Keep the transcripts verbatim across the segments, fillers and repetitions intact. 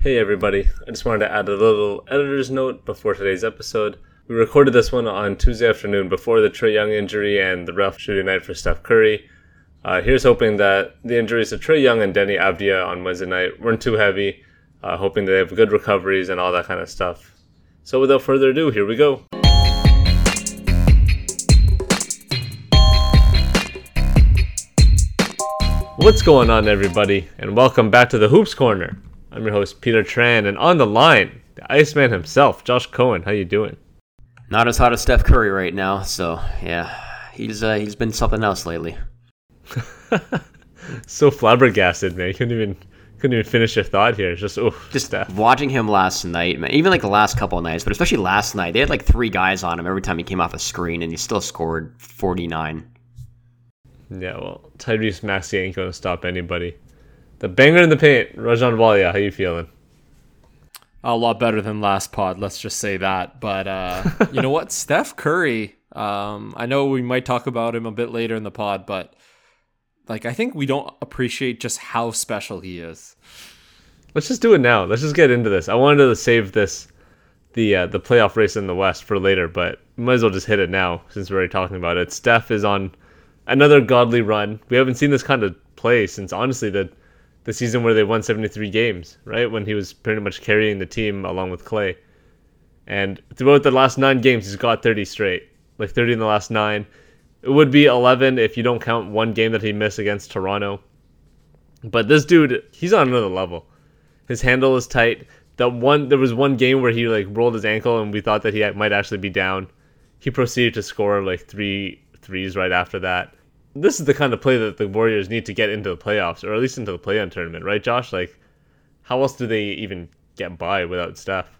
Hey everybody, I just wanted to add a little editor's note before today's episode. We recorded this one on Tuesday afternoon before the Trae Young injury and the rough shooting night for Steph Curry. Uh, here's hoping that the injuries to Trae Young and Deni Avdija on Wednesday night weren't too heavy, uh, hoping they have good recoveries and all that kind of stuff. So without further ado, here we go. What's going on everybody, and welcome back to the Hoops Corner. I'm your host, Peter Tran, and on the line, the Iceman himself, Josh Cohen. How you doing? Not as hot as Steph Curry right now, so yeah, he's uh, he's been something else lately. So flabbergasted, man. You couldn't even couldn't even finish your thought here. It's just oh, just Steph. Watching him last night, man. Even like the last couple of nights, but especially last night, they had like three guys on him every time he came off a screen, and he still scored forty-nine. Yeah, well, Tyrese Maxey ain't gonna stop anybody. The banger in the paint, Rajon Walia. How you feeling? A lot better than last pod, let's just say that. But uh, you know what? Steph Curry, um, I know we might talk about him a bit later in the pod, but like I think we don't appreciate just how special he is. Let's just do it now. Let's just get into this. I wanted to save this, the uh, the playoff race in the West for later, but we might as well just hit it now since we're already talking about it. Steph is on another godly run. We haven't seen this kind of play since, honestly, the the season where they won seventy-three games, right? When he was pretty much carrying the team along with Clay. And throughout the last nine games, he's got thirty straight. Like thirty in the last nine. It would be eleven if you don't count one game that he missed against Toronto. But this dude, he's on another level. His handle is tight. That one, there was one game where he like rolled his ankle and we thought that he might actually be down. He proceeded to score like three threes right after that. This is the kind of play that the Warriors need to get into the playoffs, or at least into the play-in tournament, right, Josh? Like, how else do they even get by without Steph?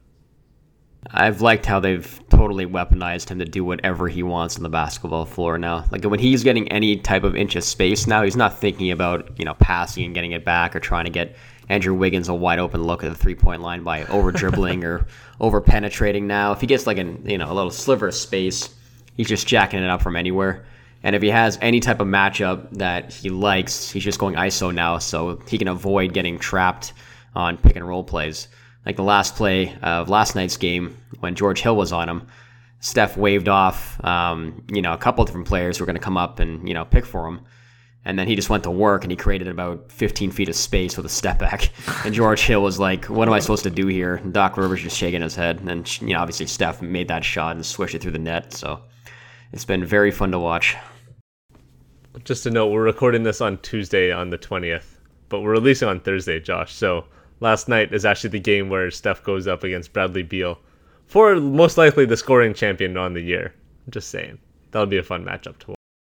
I've liked how they've totally weaponized him to do whatever he wants on the basketball floor now. Like when he's getting any type of inch of space now, he's not thinking about, you know, passing and getting it back or trying to get Andrew Wiggins a wide open look at the three-point line by over-dribbling or over-penetrating now. If he gets like an, you know, a little sliver of space, he's just jacking it up from anywhere. And if he has any type of matchup that he likes, he's just going I S O now, so he can avoid getting trapped on pick and roll plays. Like the last play of last night's game, when George Hill was on him, Steph waved off, um, you know, a couple of different players who were going to come up and, you know, pick for him. And then he just went to work and he created about fifteen feet of space with a step back. And George Hill was like, what am I supposed to do here? And Doc Rivers just shaking his head. And, you know, obviously Steph made that shot and swished it through the net. So it's been very fun to watch. Just to note, we're recording this on Tuesday on the twentieth, but we're releasing on Thursday, Josh. So last night is actually the game where Steph goes up against Bradley Beal for most likely the scoring champion on the year. I'm just saying. That'll be a fun matchup to watch.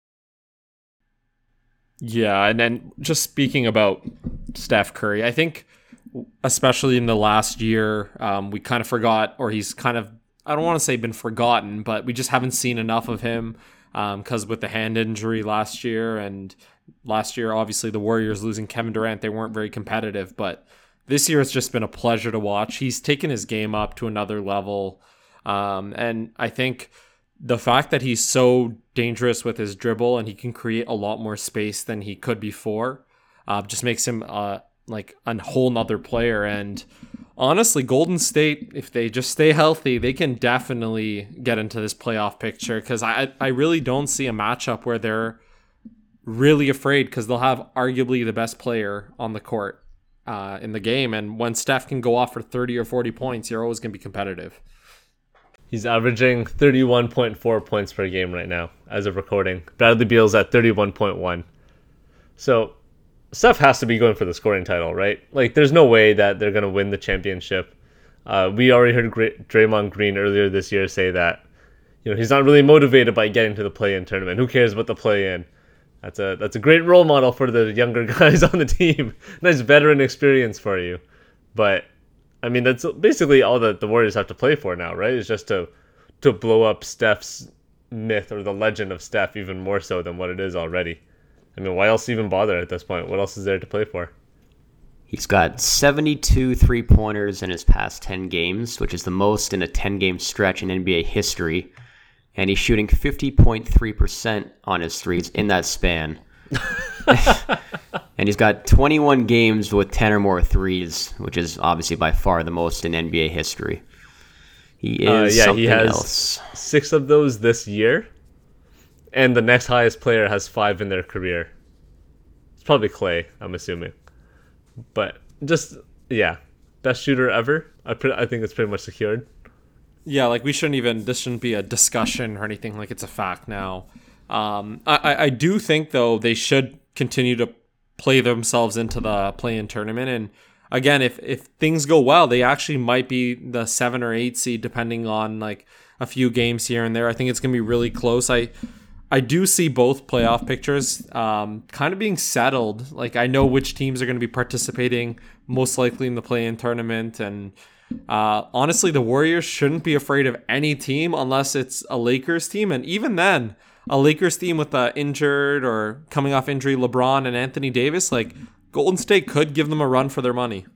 Yeah, and then just speaking about Steph Curry, I think especially in the last year, um, we kind of forgot, or he's kind of, I don't want to say been forgotten, but we just haven't seen enough of him. Because um, with the hand injury last year, and last year, obviously, the Warriors losing Kevin Durant, they weren't very competitive. But this year, it's just been a pleasure to watch. He's taken his game up to another level. Um, and I think the fact that he's so dangerous with his dribble and he can create a lot more space than he could before uh, just makes him uh, like a whole nother player. And honestly, Golden State, if they just stay healthy, they can definitely get into this playoff picture, because I, I really don't see a matchup where they're really afraid, because they'll have arguably the best player on the court uh, in the game. And when Steph can go off for thirty or forty points, you're always going to be competitive. He's averaging thirty-one point four points per game right now as of recording. Bradley Beal's at thirty-one point one. So Steph has to be going for the scoring title, right? Like, there's no way that they're going to win the championship. Uh, we already heard Draymond Green earlier this year say that, you know, he's not really motivated by getting to the play-in tournament. Who cares about the play-in? That's a that's a great role model for the younger guys on the team. Nice veteran experience for you. But, I mean, that's basically all that the Warriors have to play for now, right? It's just to to blow up Steph's myth, or the legend of Steph, even more so than what it is already. I mean, why else even bother at this point? What else is there to play for? He's got seventy-two three-pointers in his past ten games, which is the most in a ten-game stretch in N B A history. And he's shooting fifty point three percent on his threes in that span. And he's got twenty-one games with ten or more threes, which is obviously by far the most in N B A history. He is Uh, yeah, something he has else. six of those this year, and the next highest player has five in their career. It's probably Clay, I'm assuming. But just, yeah, best shooter ever. I, pre- I think it's pretty much secured. Yeah, like we shouldn't even, this shouldn't be a discussion or anything, like it's a fact now. Um, I, I I do think, though, they should continue to play themselves into the play-in tournament. And again, if, if things go well, they actually might be the seven or eight seed, depending on like a few games here and there. I think it's going to be really close. I I do see both playoff pictures um, kind of being settled. Like I know which teams are going to be participating most likely in the play-in tournament. And uh, honestly, the Warriors shouldn't be afraid of any team unless it's a Lakers team. And even then, a Lakers team with the injured or coming off injury LeBron and Anthony Davis, like Golden State could give them a run for their money.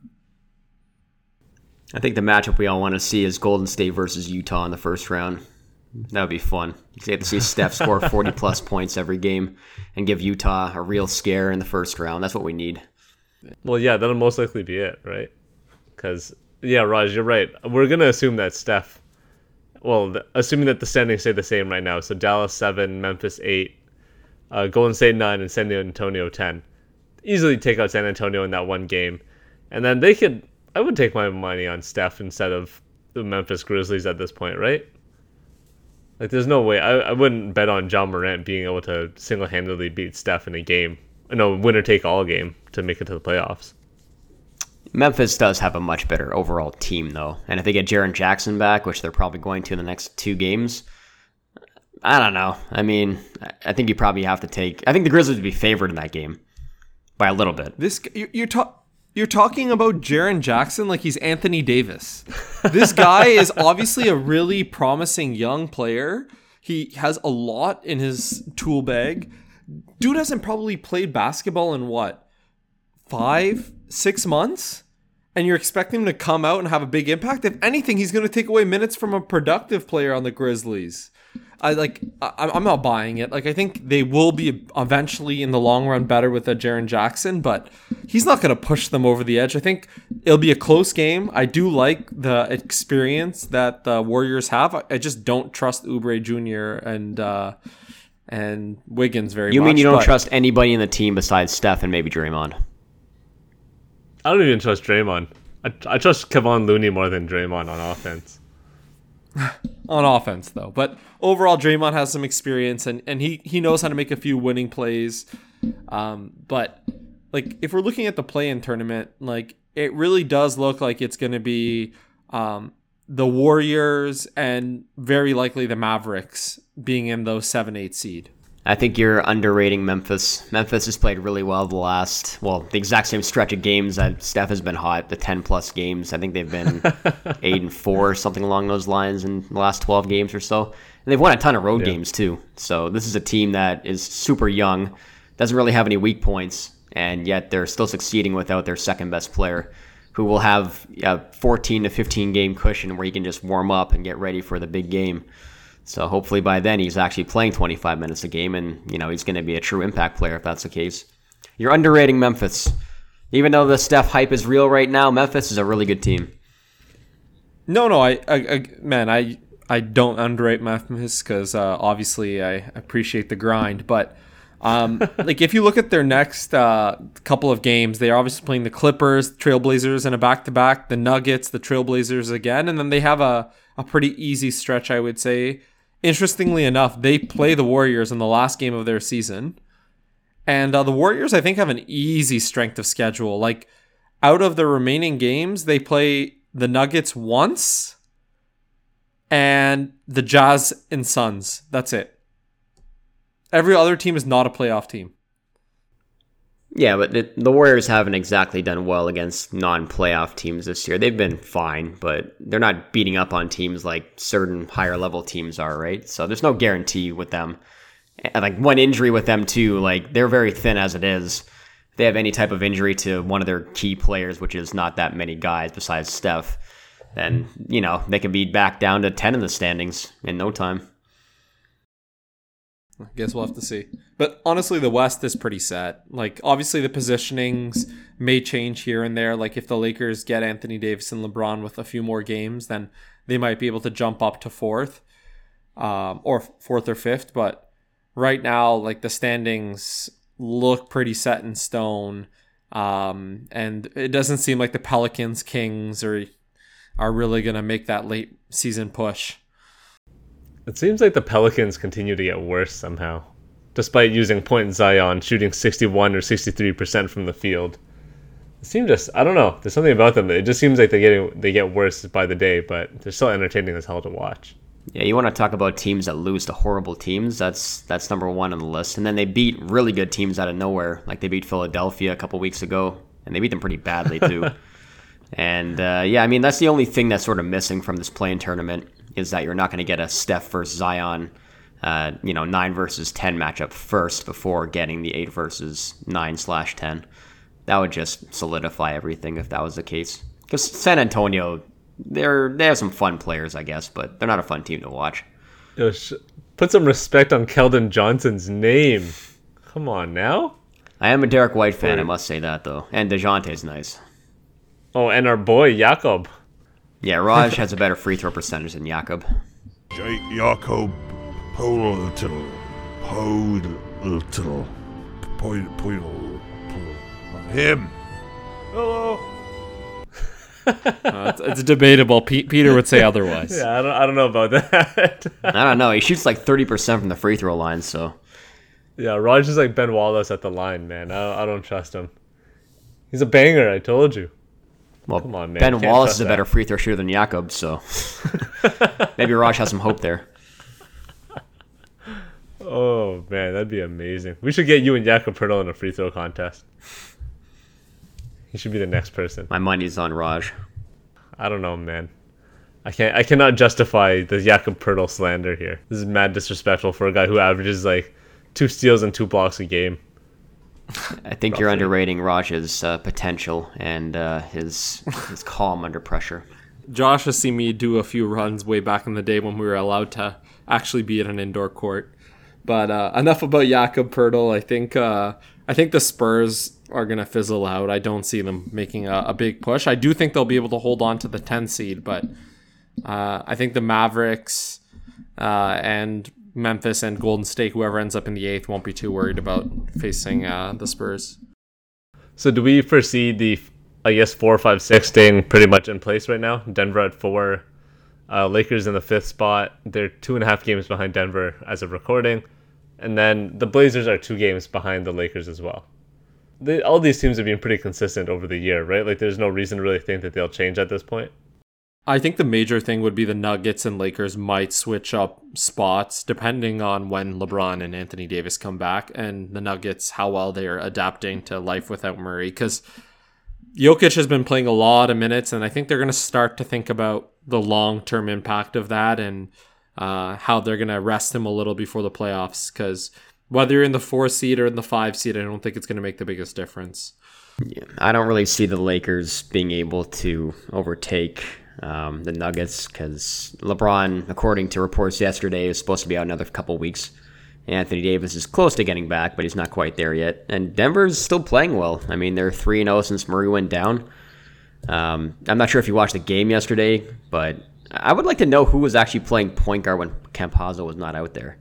I think the matchup we all want to see is Golden State versus Utah in the first round. That would be fun. You get to see Steph score forty plus points every game and give Utah a real scare in the first round. That's what we need. Well, yeah, that'll most likely be it, right? Because, yeah, Raj, you're right. We're going to assume that Steph, well, the, assuming that the standings stay the same right now, so Dallas seven, Memphis eight, uh, Golden State nine, and San Antonio ten. Easily take out San Antonio in that one game. And then they could, I would take my money on Steph instead of the Memphis Grizzlies at this point, right? Like, there's no way. I, I wouldn't bet on John Morant being able to single-handedly beat Steph in a game. No, winner-take-all game to make it to the playoffs. Memphis does have a much better overall team, though. And if they get Jaren Jackson back, which they're probably going to in the next two games, I don't know. I mean, I think you probably have to take... I think the Grizzlies would be favored in that game by a little bit. This you- you're talking... You're talking about Jaren Jackson like he's Anthony Davis. This guy is obviously a really promising young player. He has a lot in his tool bag. Dude hasn't probably played basketball in what, five, six months? And you're expecting him to come out and have a big impact? If anything, he's going to take away minutes from a productive player on the Grizzlies. I like. I, I'm not buying it. Like, I think they will be eventually in the long run better with a Jaren Jackson, but he's not going to push them over the edge. I think it'll be a close game. I do like the experience that the Warriors have. I, I just don't trust Oubre Junior and uh, and Wiggins very You much. mean you don't but trust anybody in the team besides Steph and maybe Draymond? I don't even trust Draymond. I, I trust Kevon Looney more than Draymond on offense. on offense, though. But overall, Draymond has some experience, and, and he, he knows how to make a few winning plays. Um, but, like, if we're looking at the play-in tournament, like, it really does look like it's going to be um, the Warriors and very likely the Mavericks being in those seven eight seed. I think you're underrating Memphis. Memphis has played really well the last, well, the exact same stretch of games that Steph has been hot, the ten-plus games. I think they've been eight and four, something along those lines in the last twelve games or so. And they've won a ton of road Yeah. games, too. So this is a team that is super young, doesn't really have any weak points, and yet they're still succeeding without their second-best player, who will have a fourteen to fifteen game cushion where he can just warm up and get ready for the big game. So hopefully by then he's actually playing twenty-five minutes a game, and you know he's going to be a true impact player if that's the case. You're underrating Memphis. Even though the Steph hype is real right now, Memphis is a really good team. No, no, I, I, I man, I, I don't underrate Memphis because uh, obviously I appreciate the grind. But um, like if you look at their next uh, couple of games, they are obviously playing the Clippers, Trailblazers in a back-to-back, the Nuggets, the Trailblazers again, and then they have a a pretty easy stretch, I would say. Interestingly enough, they play the Warriors in the last game of their season. And uh, the Warriors, I think, have an easy strength of schedule. Like, out of the remaining games, they play the Nuggets once and the Jazz and Suns. That's it. Every other team is not a playoff team. Yeah, but the, the Warriors haven't exactly done well against non-playoff teams this year. They've been fine, but they're not beating up on teams like certain higher-level teams are, right? So there's no guarantee with them. And like one injury with them too, like they're very thin as it is. If they have any type of injury to one of their key players, which is not that many guys besides Steph, then, you know, they can be back down to ten in the standings in no time. I guess we'll have to see. But honestly, the West is pretty set. Like, obviously, the positionings may change here and there. Like, if the Lakers get Anthony Davis and LeBron with a few more games, then they might be able to jump up to fourth, um, or fourth or fifth. But right now, like, the standings look pretty set in stone. Um, and it doesn't seem like the Pelicans, Kings, or are really going to make that late season push. It seems like the Pelicans continue to get worse somehow, despite using Point Zion, shooting sixty-one or sixty-three percent from the field. It seems just, I don't know, there's something about them. It just seems like they get they get worse by the day, but they're still entertaining as hell to watch. Yeah, you want to talk about teams that lose to horrible teams? That's that's number one on the list. And then they beat really good teams out of nowhere. Like they beat Philadelphia a couple weeks ago, and they beat them pretty badly too. and uh, yeah, I mean, that's the only thing that's sort of missing from this play-in tournament is that you're not going to get a Steph versus Zion, uh, you know, nine versus ten matchup first before getting the eight versus nine slash ten. That would just solidify everything if that was the case. Because San Antonio, they're they have some fun players, I guess, but they're not a fun team to watch. Yo, sh- put some respect on Keldon Johnson's name. Come on now. I am a Derek White fan, I must say that though, and DeJounte's nice. Oh, and our boy Jakob. Yeah, Raj has a better free throw percentage than Jakob. J- Jakob Poeltl. Poeltl. Poeltl. Him. Hello. uh, it's, it's debatable. P- Peter would say otherwise. Yeah, I don't, I don't know about that. I don't know. He shoots like thirty percent from the free throw line, so. Yeah, Raj is like Ben Wallace at the line, man. I, I don't trust him. He's a banger, I told you. Well, Come on, man. Ben Can't Wallace trust is a that. better free throw shooter than Jakob, so maybe Raj has some hope there. Oh, man, that'd be amazing. We should get you and Jakob Pertl in a free throw contest. He should be the next person. My money's on Raj. I don't know, man. I can't. I cannot justify the Jakob Pertl slander here. This is mad disrespectful for a guy who averages like two steals and two blocks a game. I think Roughly. you're underrating Raj's uh, potential and uh, his his calm under pressure. Josh has seen me do a few runs way back in the day when we were allowed to actually be at an indoor court. But uh, enough about Jakob Pertl. I think uh, I think the Spurs are going to fizzle out. I don't see them making a, a big push. I do think they'll be able to hold on to the tenth seed, but uh, I think the Mavericks uh, and Memphis and Golden State, whoever ends up in the eighth, won't be too worried about facing uh, the Spurs. So do we foresee the, I guess, four, five, six staying pretty much in place right now? Denver at four, uh, Lakers in the fifth spot. They're two and a half games behind Denver as of recording. And then the Blazers are two games behind the Lakers as well. They, all these teams have been pretty consistent over the year, right? Like there's no reason to really think that they'll change at this point. I think the major thing would be the Nuggets and Lakers might switch up spots depending on when LeBron and Anthony Davis come back, and the Nuggets, how well they are adapting to life without Murray. Because Jokic has been playing a lot of minutes, and I think they're going to start to think about the long-term impact of that and uh, how they're going to rest him a little before the playoffs. Because whether you're in the four seed or in the five seed, I don't think it's going to make the biggest difference. Yeah, I don't really see the Lakers being able to overtake um, the Nuggets because LeBron, according to reports yesterday, is supposed to be out another couple weeks. Anthony Davis is close to getting back, but he's not quite there yet. And Denver's still playing well. I mean, they're three and oh since Murray went down. Um, I'm not sure if you watched the game yesterday, but I would like to know who was actually playing point guard when Campazzo was not out there.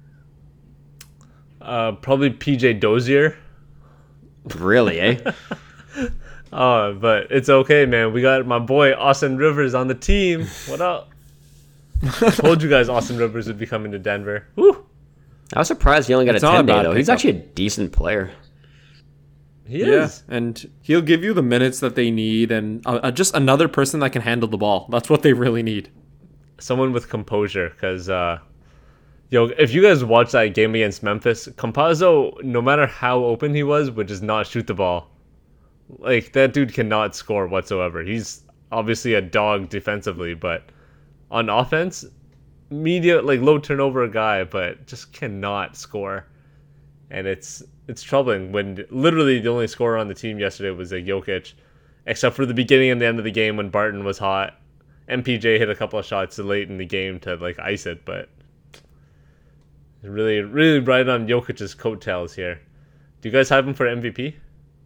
Uh, probably P J Dozier. Really, eh? Oh, but it's okay, man. We got my boy Austin Rivers on the team. What up? I told you guys Austin Rivers would be coming to Denver. Woo! I was surprised he only got It's a not a ten day, bad though. He's pickup. actually a decent player. He is. and he'll give you the minutes that they need, and uh, just another person that can handle the ball. That's what they really need. Someone with composure, because, uh, yo, if you guys watch that game against Memphis, Campazzo, no matter how open he was, would just not shoot the ball. Like, that dude cannot score whatsoever. He's obviously a dog defensively, but on offense, media, like, low turnover guy, but just cannot score. And it's it's troubling when literally the only scorer on the team yesterday was a Jokic, except for the beginning and the end of the game when Barton was hot. M P J hit a couple of shots late in the game to like ice it, but Really, really riding on Jokic's coattails here. Do you guys have him for M V P?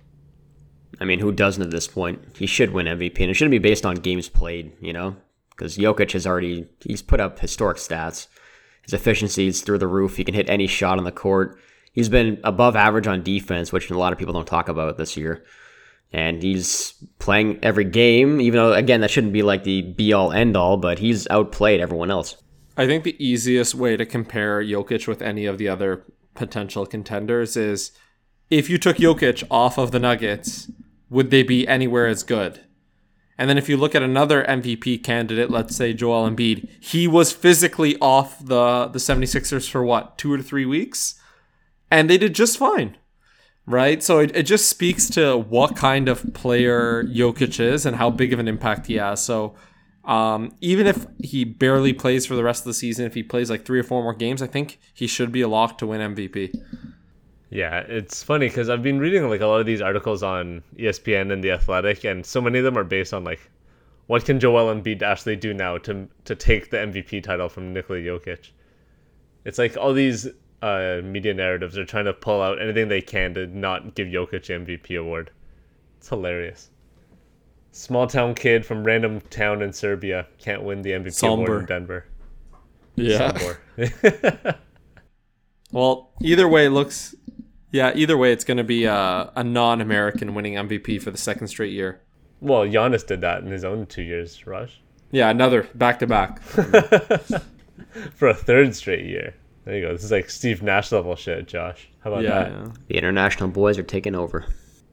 I mean, who doesn't at this point? He should win M V P, and it shouldn't be based on games played, you know? Because Jokic has already, he's put up historic stats. His efficiency is through the roof. He can hit any shot on the court. He's been above average on defense, which a lot of people don't talk about this year. And he's playing every game, even though, again, that shouldn't be like the be-all, end-all, but he's outplayed everyone else. I think the easiest way to compare Jokic with any of the other potential contenders is if you took Jokic off of the Nuggets, would they be anywhere as good? And then if you look at another M V P candidate, let's say Joel Embiid, he was physically off the, the 76ers for what, two or three weeks? And they did just fine, right? So it, it just speaks to what kind of player Jokic is and how big of an impact he has. So um, even if he barely plays for the rest of the season, if he plays like three or four more games, I think he should be a lock to win M V P. Yeah, it's funny because I've been reading like a lot of these articles on E S P N and The Athletic, and so many of them are based on like, what can Joel Embiid actually do now to to take the M V P title from Nikola Jokic? It's like all these uh, media narratives are trying to pull out anything they can to not give Jokic the M V P award. It's hilarious. Small town kid from random town in Serbia can't win the M V P Sombor. award in Denver. Yeah. Sombor. Well, either way, it looks... Yeah, either way, it's going to be a, a non-American winning M V P for the second straight year. Well, Giannis did that in his own two years, Raj. Yeah, another back-to-back. For a third straight year. There you go. This is like Steve Nash level shit, Josh. How about Yeah. that? The international boys are taking over.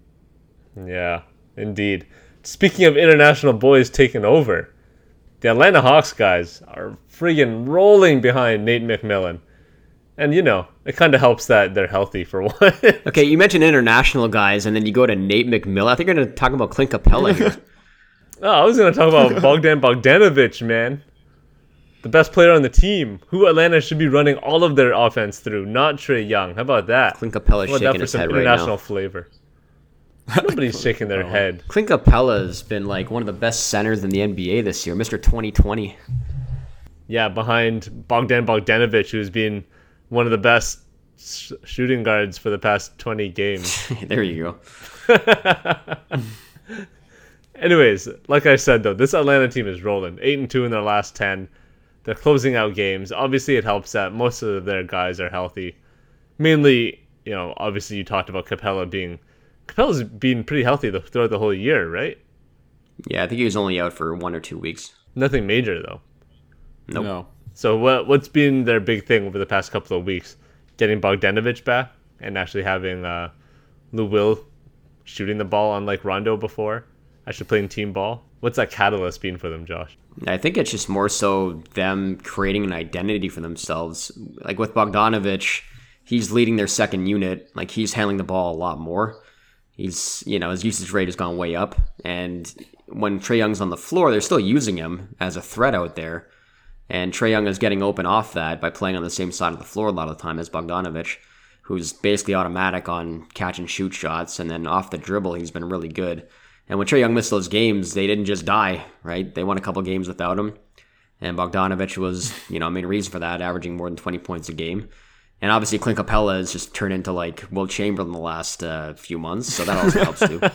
Yeah, indeed. Speaking of international boys taking over, the Atlanta Hawks guys are friggin' rolling behind Nate McMillan. And, you know, it kind of helps that they're healthy for one. Okay, you mentioned international guys, and then you go to Nate McMillan. I think you're going to talk about Clint Capella here. Oh, I was going to talk about Bogdan Bogdanovic, man. The best player on the team, who Atlanta should be running all of their offense through, not Trae Young. How about that? Clint Capella's How about that shaking for his some head right international now. flavor? Nobody's shaking their head. Clint Capella's been like one of the best centers in the N B A this year, Mister twenty twenty. Yeah, behind Bogdan Bogdanovic, who's been one of the best sh- shooting guards for the past twenty games. There you go. Anyways, like I said, though, this Atlanta team is rolling. eight and two in their last ten. They're closing out games. Obviously, it helps that most of their guys are healthy. Mainly, you know, obviously you talked about Capella being... Capella's been pretty healthy the, throughout the whole year, right? Yeah, I think he was only out for one or two weeks. Nothing major, though. Nope. No. So what, what's been their big thing over the past couple of weeks? Getting Bogdanovic back and actually having uh, Lou Will shooting the ball unlike Rondo before, actually playing team ball. What's that catalyst been for them, Josh? I think it's just more so them creating an identity for themselves. Like with Bogdanovic, he's leading their second unit. Like he's handling the ball a lot more. He's, you know, his usage rate has gone way up. And when Trae Young's on the floor, they're still using him as a threat out there. And Trae Young is getting open off that by playing on the same side of the floor a lot of the time as Bogdanovic, who's basically automatic on catch and shoot shots. And then off the dribble, he's been really good. And when Trae Young missed those games, they didn't just die, right? They won a couple games without him. And Bogdanovic was, you know, a main reason for that, averaging more than twenty points a game. And obviously Clint Capella has just turned into like Will Chamberlain the last uh, few months, so that also helps too.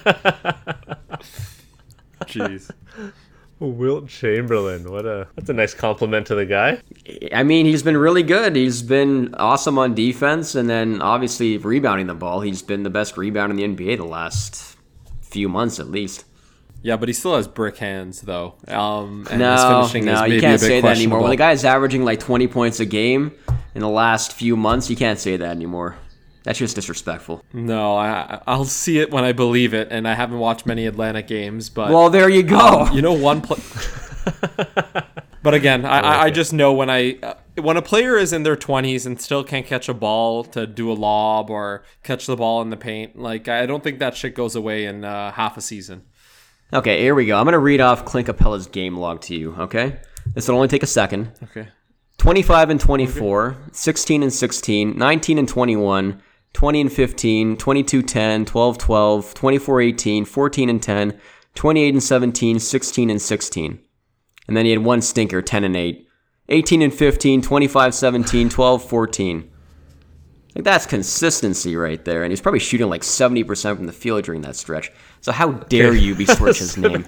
Jeez. Wilt Chamberlain, what a that's a nice compliment to the guy. I mean, he's been really good. He's been awesome on defense, and then obviously rebounding the ball. He's been the best rebounder in the N B A the last few months at least. Yeah, but he still has brick hands, though. Um, and his No, finishing is no, maybe you a can't bit say that anymore. When the questionable. guy's averaging like twenty points a game in the last few months, you can't say that anymore. That's just disrespectful. No, I, I'll see it when I believe it, and I haven't watched many Atlanta games, but... Well, there you go. Um, you know, one play. But again, I, I, I just know when I uh, when a player is in their twenties and still can't catch a ball to do a lob or catch the ball in the paint, like I don't think that shit goes away in uh, half a season. Okay, here we go. I'm going to read off Clint Capella's game log to you, okay? This will only take a second. Okay. twenty-five and twenty-four, sixteen and sixteen, nineteen and twenty-one, twenty and fifteen, twenty-two ten, twelve twelve, twenty-four eighteen, fourteen and ten, twenty-eight and seventeen, sixteen and sixteen. And then he had one stinker, ten and eight. eighteen and fifteen, twenty-five seventeen, twelve fourteen. Like, that's consistency right there. And he's probably shooting like seventy percent from the field during that stretch. So how dare you be switch his name?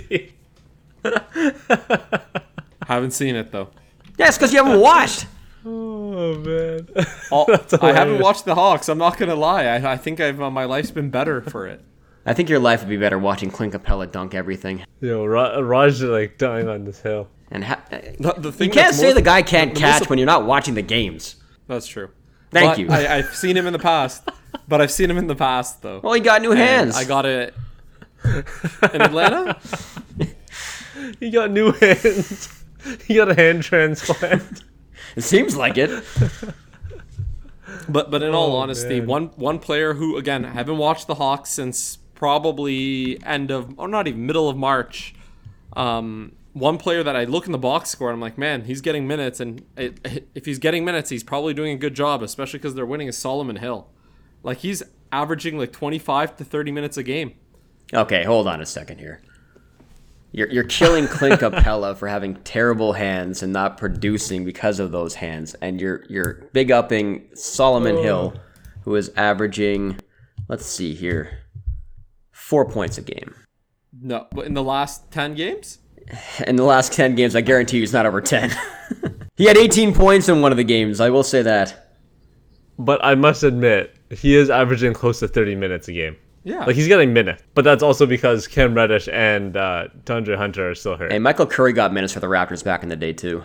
Haven't seen it, though. Yeah, it's because you haven't watched. Oh, man. All, I haven't watched the Hawks. I'm not going to lie. I, I think I've uh, my life's been better for it. I think your life would be better watching Clint Capella dunk everything. Yo, Ra- Raj is like dying on this hill. And ha- The, the thing you can't that's say most- the guy can't the catch most- when you're not watching the games. That's true. Thank But you. I, I've seen him in the past. But I've seen him in the past, though. Well, he got new And hands. I got it in Atlanta. He got new hands. He got a hand transplant. It seems like it. But but in all Oh, honesty, man. one one player who, again, I haven't watched the Hawks since probably end of, or not even middle of March. Um, one player that I look in the box score and I'm like, man, he's getting minutes, and it, if he's getting minutes, he's probably doing a good job, especially because they're winning. Is Solomon Hill. Like, he's averaging like twenty-five to thirty minutes a game. Okay, hold on a second here. You're you're killing Clint Capella for having terrible hands and not producing because of those hands, and you're you're big upping Solomon Hill, who is averaging, let's see here, four points a game. No, but in the last ten games? In the last ten games, I guarantee you he's not over ten. He had eighteen points in one of the games, I will say that. But I must admit, he is averaging close to thirty minutes a game. Yeah. Like, he's getting minutes. But that's also because Cam Reddish and uh, DeAndre Hunter are still hurt. Hey, Michael Curry got minutes for the Raptors back in the day, too.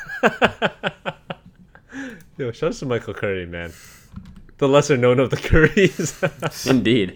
Yo, shout out to Michael Curry, man. The lesser known of the Currys. Indeed.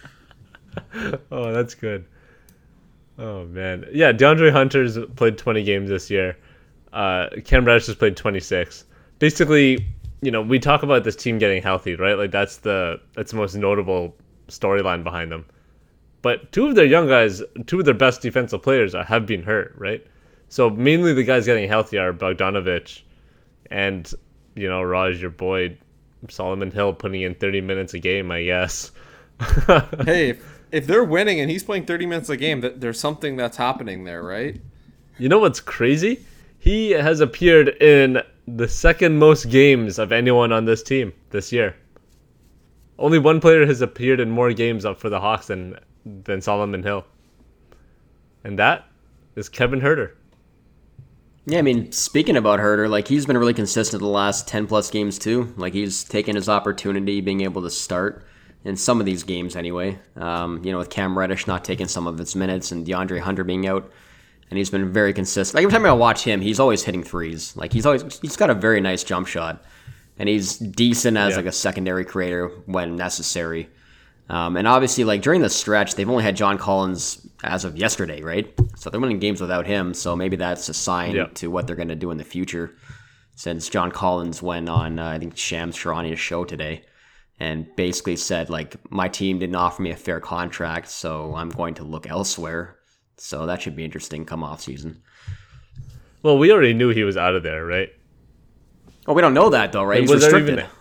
Oh, that's good. Oh, man. Yeah, DeAndre Hunter's played twenty games this year. Uh, Cam Reddish has played twenty-six. Basically, you know, we talk about this team getting healthy, right? Like, that's the that's the most notable storyline behind them. But two of their young guys, two of their best defensive players are, have been hurt, right? So mainly the guys getting healthy are Bogdanovic and, you know, Raj, your boy, Solomon Hill, putting in thirty minutes a game, I guess. Hey, if, if they're winning and he's playing thirty minutes a game, that there's something that's happening there, right? You know what's crazy? He has appeared in the second most games of anyone on this team this year. Only one player has appeared in more games up for the Hawks than than Solomon Hill. And that is Kevin Huerter. Yeah, I mean, speaking about Herter, like, he's been really consistent the last ten plus games too. Like, he's taken his opportunity, being able to start in some of these games anyway. Um, you know, with Cam Reddish not taking some of his minutes and DeAndre Hunter being out, and he's been very consistent. Like, every time I watch him, he's always hitting threes. Like, he's always he's got a very nice jump shot, and he's decent as Yeah. like a secondary creator when necessary. Um, and obviously, like, during the stretch, they've only had John Collins as of yesterday, right? So they're winning games without him. So maybe that's a sign Yeah. to what they're going to do in the future. Since John Collins went on, uh, I think, Shams Charania's show today and basically said, like, my team didn't offer me a fair contract, so I'm going to look elsewhere. So that should be interesting come off season. Well, we already knew he was out of there, right? Oh, we don't know that, though, right? Like, He's was there restricted. even-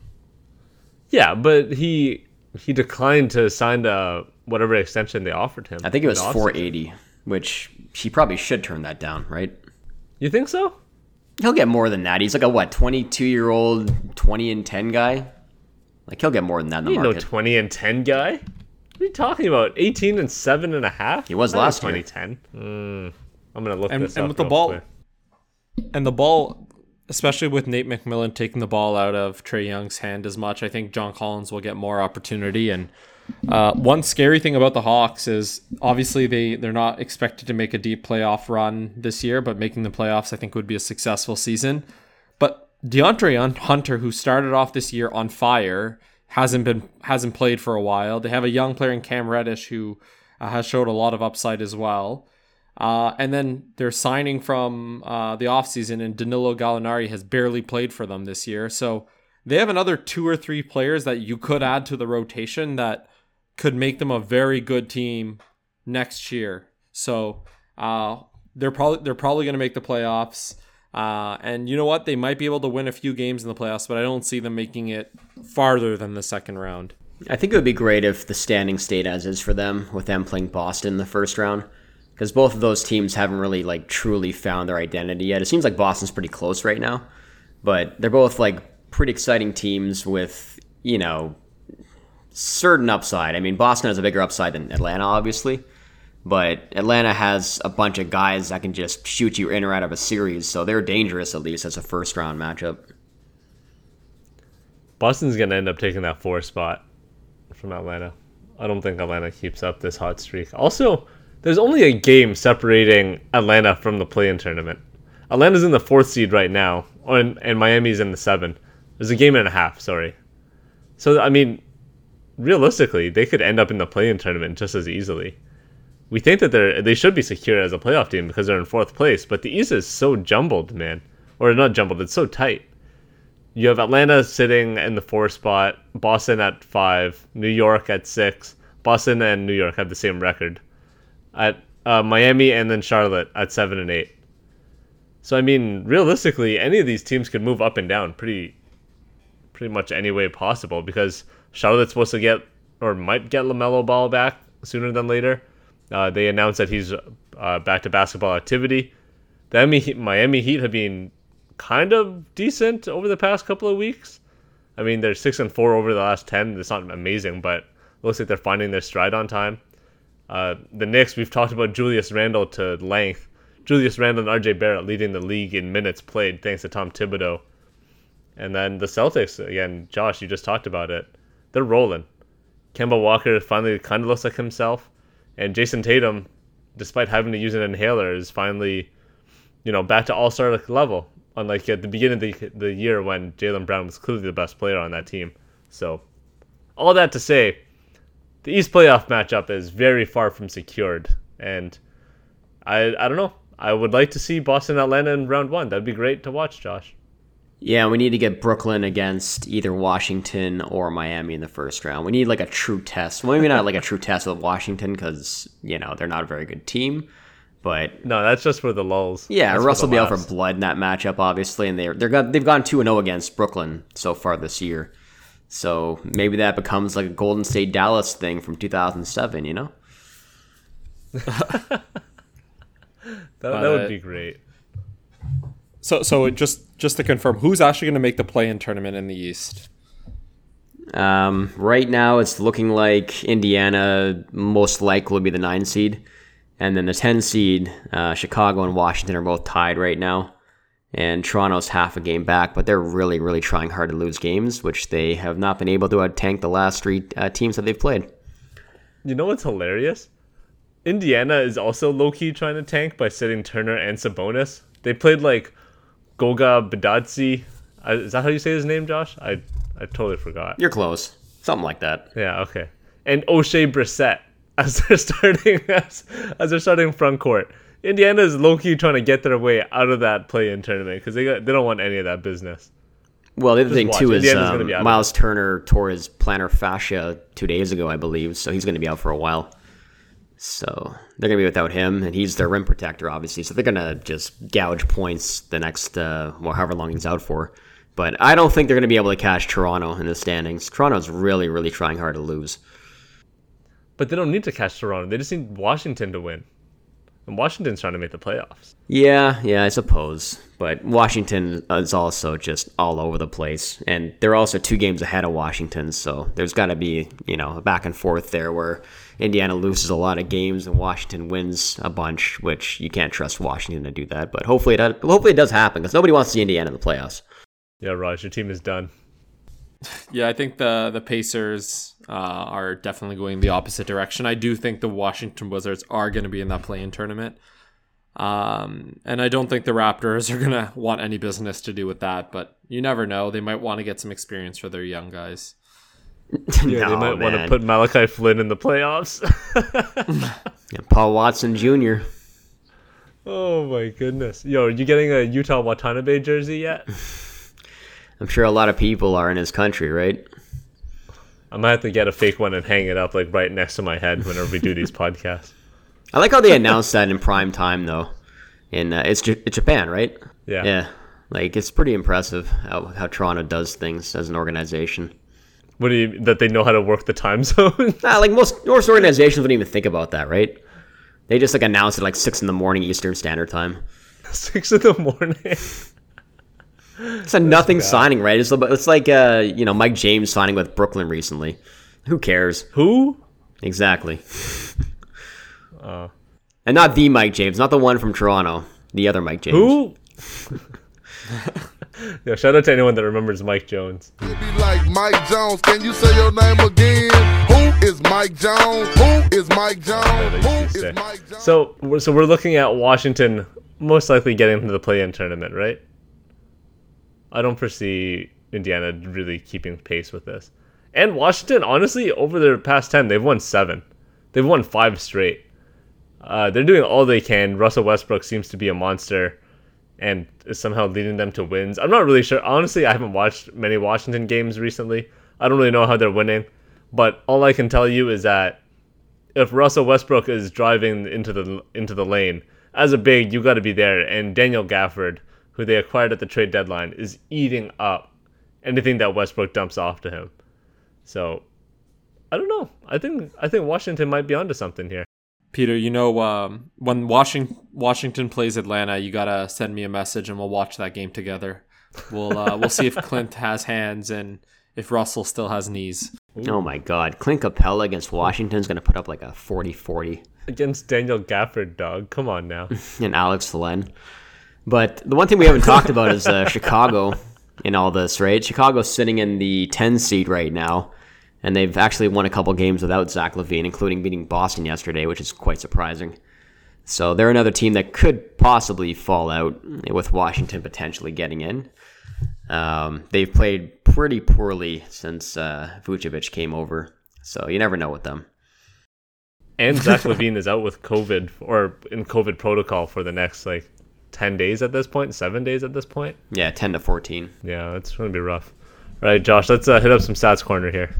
Yeah, but he he declined to sign the whatever extension they offered him. I think it was in the four offseason. eighty, which he probably should turn that down, right? You think so? He'll get more than that. He's like a, what, twenty-two-year-old, twenty and ten guy? Like, he'll get more than that in the He ain't no market. twenty and ten guy. What are you talking about? eighteen and seven and a half? He was Not last year. twenty ten. Mm, I'm gonna look And, this and up with the real ball, quick. and the ball, especially with Nate McMillan taking the ball out of Trae Young's hand as much, I think John Collins will get more opportunity. And uh, one scary thing about the Hawks is obviously they, they're not expected to make a deep playoff run this year, but making the playoffs I think would be a successful season. But DeAndre Hunter, who started off this year on fire, hasn't been hasn't played for a while. They have a young player in Cam Reddish who uh, has showed a lot of upside as well. Uh, and then they're signing from uh, the offseason, and Danilo Gallinari has barely played for them this year. So they have another two or three players that you could add to the rotation that could make them a very good team next year. So uh, they're probably they're probably going to make the playoffs. Uh, and you know what? They might be able to win a few games in the playoffs, but I don't see them making it farther than the second round. I think it would be great if the standing stayed as is for them, with them playing Boston in the first round. Because both of those teams haven't really, like, truly found their identity yet. It seems like Boston's pretty close right now. But they're both, like, pretty exciting teams with, you know, certain upside. I mean, Boston has a bigger upside than Atlanta, obviously. But Atlanta has a bunch of guys that can just shoot you in or out of a series, so they're dangerous at least as a first round matchup. Boston's going to end up taking that four spot from Atlanta. I don't think Atlanta keeps up this hot streak. Also, there's only a game separating Atlanta from the play-in tournament. Atlanta's in the fourth seed right now, and, and Miami's in the seven. There's a game and a half, sorry. So, I mean, realistically, they could end up in the play-in tournament just as easily. We think that they're they should be secure as a playoff team because they're in fourth place, but the East is so jumbled, man. Or not jumbled, it's so tight. You have Atlanta sitting in the four spot, Boston at five, New York at six. Boston and New York have the same record. At uh, Miami and then Charlotte at seven and eight. So I mean, realistically, any of these teams could move up and down pretty, pretty much any way possible because Charlotte's supposed to get or might get LaMelo Ball back sooner than later. Uh, they announced that he's uh, back to basketball activity. The Miami Heat have been kind of decent over the past couple of weeks. I mean, they're six and four over the last ten. It's not amazing, but it looks like they're finding their stride on time. Uh, the Knicks, we've talked about Julius Randle to length. Julius Randle and R J Barrett leading the league in minutes played thanks to Tom Thibodeau. And then the Celtics, again, Josh, you just talked about it. They're rolling. Kemba Walker finally kind of looks like himself. And Jason Tatum, despite having to use an inhaler, is finally, you know, back to all-star level. Unlike at the beginning of the, the year when Jaylen Brown was clearly the best player on that team. So, all that to say, the East playoff matchup is very far from secured. And I I don't know. I would like to see Boston Atlanta in round one. That'd be great to watch, Josh. Yeah, we need to get Brooklyn against either Washington or Miami in the first round. We need like a true test. Well, maybe not like a true test with Washington because, you know, they're not a very good team. But no, that's just for the lulls. Yeah, that's Russ will be out for blood in that matchup, obviously, and they're they're got they've gone two and zero against Brooklyn so far this year. So maybe that becomes like a Golden State Dallas thing from two thousand seven. You know, that that would be great. So so just just to confirm, who's actually going to make the play-in tournament in the East? Um, right now, it's looking like Indiana most likely will be the nine seed. And then the ten seed, uh, Chicago and Washington are both tied right now. And Toronto's half a game back, but they're really, really trying hard to lose games, which they have not been able to out-tank the last three uh, teams that they've played. You know what's hilarious? Indiana is also low-key trying to tank by sitting Turner and Sabonis. They played like Goga Badadzi. Uh, is that how you say his name, Josh? I I totally forgot. You're close. Something like that. Yeah, okay. And O'Shea Brissett as they're starting as, as they're starting front court. Indiana is low-key trying to get their way out of that play-in tournament because they got, they don't want any of that business. Well, the other Just thing, watch. too, is Indiana's um, Miles Turner tore his plantar fascia two days ago, I believe, so he's going to be out for a while. So they're going to be without him, and he's their rim protector, obviously, so they're going to just gouge points the next, uh, well, however long he's out for. But I don't think they're going to be able to catch Toronto in the standings. Toronto's really, really trying hard to lose. But they don't need to catch Toronto. They just need Washington to win. And Washington's trying to make the playoffs. Yeah, yeah, I suppose. But Washington is also just all over the place. And they're also two games ahead of Washington, so there's got to be, you know, a back and forth there where Indiana loses a lot of games and Washington wins a bunch, which you can't trust Washington to do that. But hopefully it does, hopefully it does happen because nobody wants to see Indiana in the playoffs. Yeah, Raj, your team is done. Yeah, I think the the Pacers uh, are definitely going the opposite direction. I do think the Washington Wizards are going to be in that play-in tournament. Um, and I don't think the Raptors are going to want any business to do with that, but you never know. They might want to get some experience for their young guys. Yeah, no, they might man. want to put Malachi Flynn in the playoffs. Yeah, Paul Watson Junior Oh my goodness. Yo, are you getting a Utah Watanabe jersey yet? I'm sure a lot of people are in his country, right? I might have to get a fake one and hang it up like right next to my head whenever we do these podcasts. I like how they announced that in prime time, though. In uh, it's, J- it's Japan, right? Yeah. Yeah. Like, it's pretty impressive how, how Toronto does things as an organization. What do you, that they know how to work the time zone? Nah, like, most, most organizations wouldn't even think about that, right? They just, like, announce it, like, six in the morning Eastern Standard Time. Six in the morning. It's a nothing signing, right? It's, it's like uh, you know Mike James signing with Brooklyn recently. Who cares? Who? Exactly. Uh, and not the Mike James, not the one from Toronto. The other Mike James. who? Yo, shout out to anyone that remembers Mike Jones. Be like Mike Jones. Can you say your name again? Who is Mike Jones? Who is Mike Jones? Who is Mike Jones? So, we're- so we're looking at Washington most likely getting into the play-in tournament, right? I don't foresee Indiana really keeping pace with this. And Washington, honestly, over their past ten, they've won seven. They've won five straight. Uh, they're doing all they can. Russell Westbrook seems to be a monster and is somehow leading them to wins. I'm not really sure. Honestly, I haven't watched many Washington games recently. I don't really know how they're winning. But all I can tell you is that if Russell Westbrook is driving into the into the lane, as a big, you got to be there. And Daniel Gafford, who they acquired at the trade deadline, is eating up anything that Westbrook dumps off to him. So, I don't know. I think I think Washington might be onto something here. Peter, you know, um, when Washington Washington plays Atlanta, you gotta send me a message and we'll watch that game together. We'll uh, we'll see if Clint has hands and if Russell still has knees. Oh my God. Clint Capella against Washington is going to put up like a forty forty. Against Daniel Gafford, dog. Come on now. And Alex Len. But the one thing we haven't talked about is uh, Chicago in all this, right? Chicago's sitting in the ten seed right now. And they've actually won a couple games without Zach LaVine, including beating Boston yesterday, which is quite surprising. So they're another team that could possibly fall out with Washington potentially getting in. Um, they've played pretty poorly since uh, Vucevic came over. So you never know with them. And Zach LaVine is out with COVID or in COVID protocol for the next like ten days at this point, seven days at this point. Yeah, ten to fourteen. Yeah, it's going to be rough. All right, Josh, let's uh, hit up some stats corner here.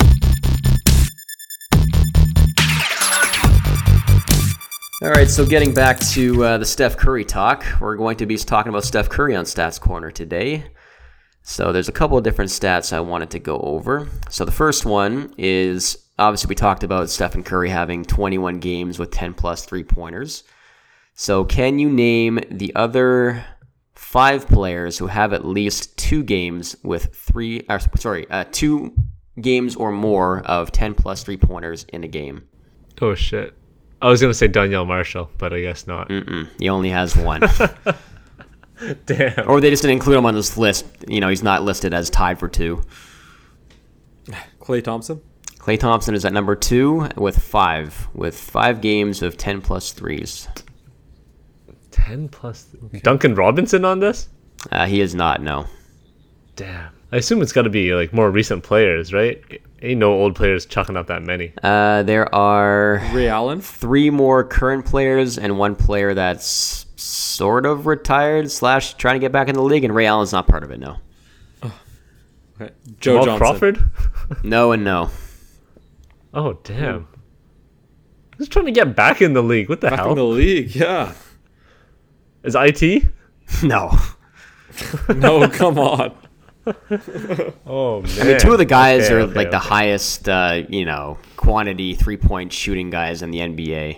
All right, so getting back to uh, the Steph Curry talk, we're going to be talking about Steph Curry on Stats Corner today. So there's a couple of different stats I wanted to go over. So the first one is, obviously we talked about Stephen Curry having twenty-one games with ten plus three-pointers. So can you name the other five players who have at least two games with three, or, sorry, uh, two games or more of ten plus three-pointers in a game? Oh, shit. I was going to say Danielle Marshall, but I guess not. Mm-mm, he only has one. Damn. Or they just didn't include him on this list. You know, he's not listed as tied for two. Klay Thompson? Klay Thompson is at number two with five, with five games of ten plus threes. ten plus. Okay. Duncan Robinson on this? Uh, he is not, no. Damn. I assume it's got to be like more recent players, right? Ain't no old players chucking up that many. Uh, there are Ray Allen? three more current players and one player that's sort of retired slash trying to get back in the league, and Ray Allen's not part of it, no. Okay. Joe Jamal Johnson. Crawford? No and no. Oh, damn. Who's trying to get back in the league? What the Back hell? in the league, yeah. Is I T? No. No, come on. Oh, man. I mean, two of the guys Okay, are okay, like the okay. highest, uh, you know, quantity three-point shooting guys in the N B A.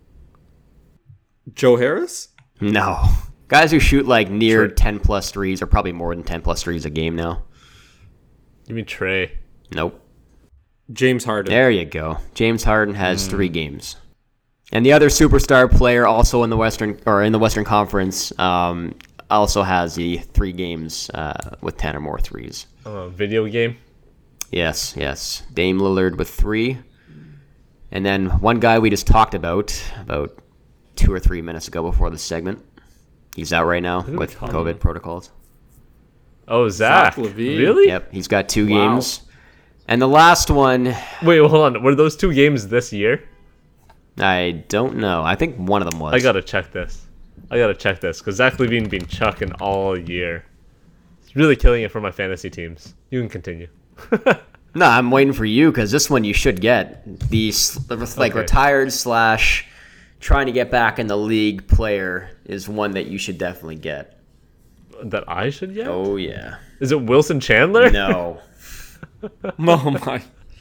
Joe Harris? No. Guys who shoot like near True. ten plus threes are probably more than ten plus threes a game now. You mean Trey? Nope. James Harden. There you go. James Harden has three games. And the other superstar player also in the Western or in the Western Conference um, also has the three games uh, with ten or more threes. Uh, video game? Yes, yes. Dame Lillard with three. And then one guy we just talked about about two or three minutes ago before the segment. He's out right now are we with talking COVID about? protocols. Oh, Zach. Zach LaVine. Really? Yep, he's got two Wow. games. And the last one, Wait, hold on. Were those two games this year? I don't know. I think one of them was. I gotta check this. I gotta check this because Zach LaVine been chucking all year. It's really killing it for my fantasy teams. You can continue. No, I'm waiting for you because this one you should get. The s- like Okay. retired slash trying to get back in the league player is one that you should definitely get. That I should get? Oh yeah. Is it Wilson Chandler? No. Oh, my.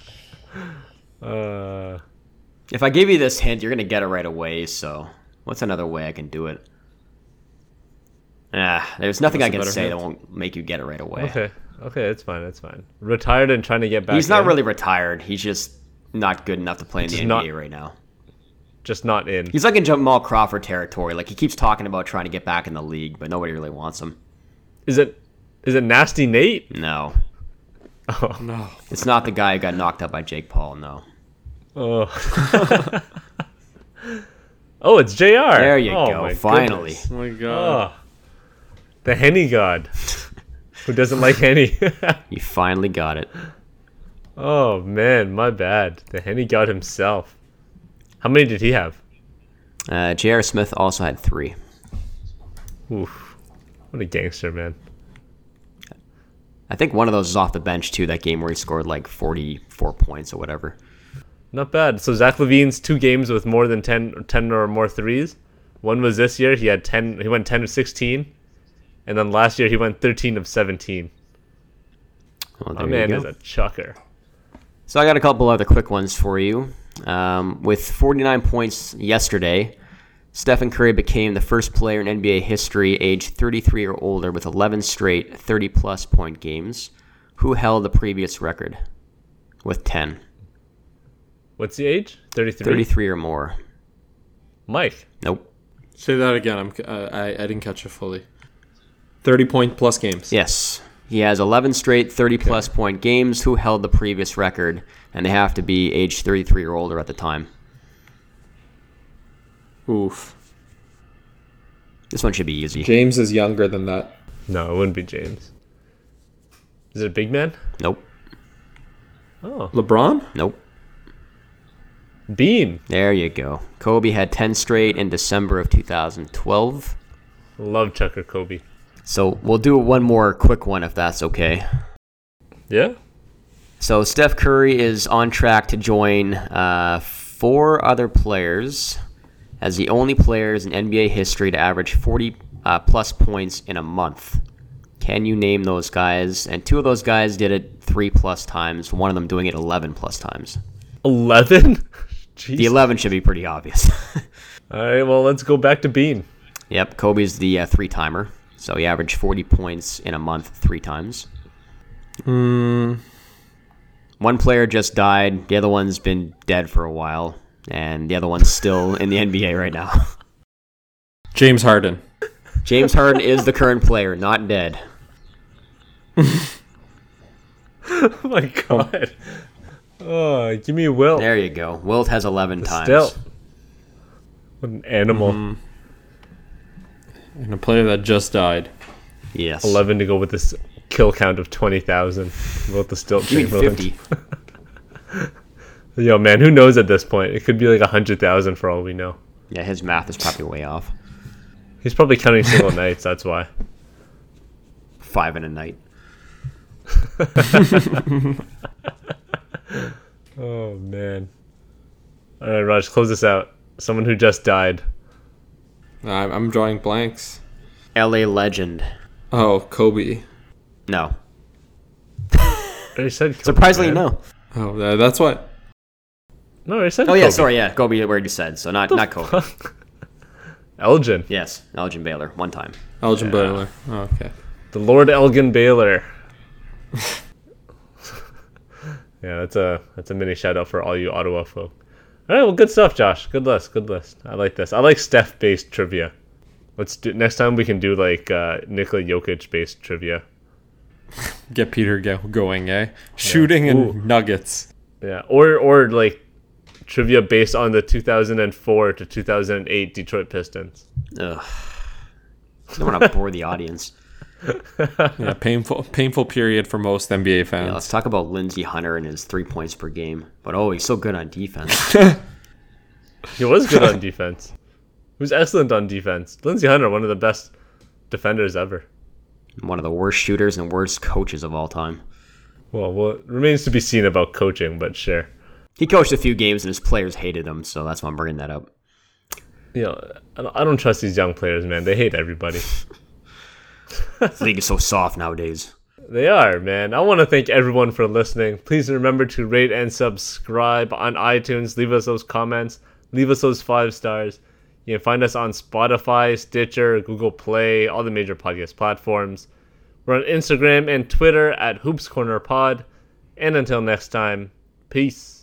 Uh, If I give you this hint, you're gonna get it right away. So what's another way I can do it? Ah, there's nothing That's I a can better say hint. that won't make you get it right away. Okay. Okay, it's fine. It's fine. Retired and trying to get back. He's not in, really retired. He's just not good enough to play in the Just N B A not- right now. just not in. He's like in Jamal Crawford territory. Like he keeps talking about trying to get back in the league, but nobody really wants him. Is it? Is it Nasty Nate? No, Oh. No. it's not the guy who got knocked out by Jake Paul. No. Oh. Oh, it's J R. There you Oh, go. my Finally. goodness. Oh my god. Oh. The Henny God. Who doesn't like Henny? You finally got it. Oh man, my bad. The Henny God himself. How many did he have? Uh, J R. Smith also had three. Oof. What a gangster, man. I think one of those is off the bench too. That game where he scored like forty-four points or whatever. Not bad. So Zach Levine's two games with more than ten, ten or more threes. One was this year. He had ten. He went ten of sixteen, and then last year he went thirteen of seventeen. Well, My there man you is go. a chucker. So I got a couple other quick ones for you. Um, with forty-nine points yesterday, Stephen Curry became the first player in N B A history aged thirty-three or older with eleven straight thirty-plus point games. Who held the previous record with ten? What's the age? Thirty-three. thirty-three or more. Mike. Nope. Say that again. I'm. Uh, I I didn't catch it fully. Thirty point plus games. Yes. He has eleven straight thirty-plus point games. Who held the previous record? And they have to be age thirty-three or older at the time. Oof. This one should be easy. James is younger than that. No, it wouldn't be James. Is it a big man? Nope. Oh, LeBron. Nope. Bean. There you go. Kobe had ten straight in December of two thousand twelve. Love Chucker Kobe. So we'll do one more quick one if that's okay. Yeah. So Steph Curry is on track to join uh, four other players as the only players in N B A history to average forty uh, plus points in a month. Can you name those guys? And two of those guys did it three plus times. One of them doing it eleven plus times. Eleven. Jeez. The eleven should be pretty obvious. All right. Well, let's go back to Bean. Yep, Kobe's the uh, three-timer. So he averaged forty points in a month three times. Hmm. One player just died. The other one's been dead for a while. And the other one's still in the N B A right now. James Harden. James Harden is the current player, not dead. Oh my God. Oh, give me Wilt. There you go. Wilt has eleven times. Still. What an animal. Mm-hmm. And a player that just died. Yes. Eleven to go with this kill count of twenty thousand. Wilt the Stilt You mean Chamberlain. fifty? Yo, man, who knows at this point? It could be like a hundred thousand for all we know. Yeah, his math is probably way off. He's probably counting single nights. That's why. Five in a night. Oh man. All right, Raj, close this out. Someone who just died. I'm, I'm drawing blanks. L A legend. Oh, Kobe. No. I already said Kobe, Surprisingly, man. no. Oh, tha- that's what. No, I already said Oh, yeah, Kobe. sorry, yeah. Kobe, where you said. So not, not Kobe. Elgin. Yes, Elgin Baylor, one time. Elgin Baylor. Oh, okay. The Lord Elgin Baylor. Yeah, that's a that's a mini shout out for all you Ottawa folk. All right, well, good stuff, Josh. Good list, good list. I like this. I like Steph based trivia. Let's do next time. We can do like uh, Nikola Jokic based trivia. Get Peter go- going, eh? Shooting and Ooh. nuggets. Yeah, or or like trivia based on the two thousand four to two thousand eight Detroit Pistons. Ugh. I don't want to bore the audience. Yeah, painful, painful period for most N B A fans. Yeah, let's talk about Lindsey Hunter and his three points per game. But oh, he's so good on defense. He was good on defense. He was excellent on defense. Lindsey Hunter, one of the best defenders ever. One of the worst shooters and worst coaches of all time. Well, well, it remains to be seen about coaching, but sure. He coached a few games and his players hated him, so that's why I'm bringing that up. You know, I don't- I don't trust these young players, man. They hate everybody. The league is so soft nowadays. They are, man. I want to thank everyone for listening. Please remember to rate and subscribe on iTunes. Leave us those comments. Leave us those five stars. You can find us on Spotify, Stitcher, Google Play, all the major podcast platforms. We're on Instagram and Twitter at Hoops Corner Pod. And until next time, peace.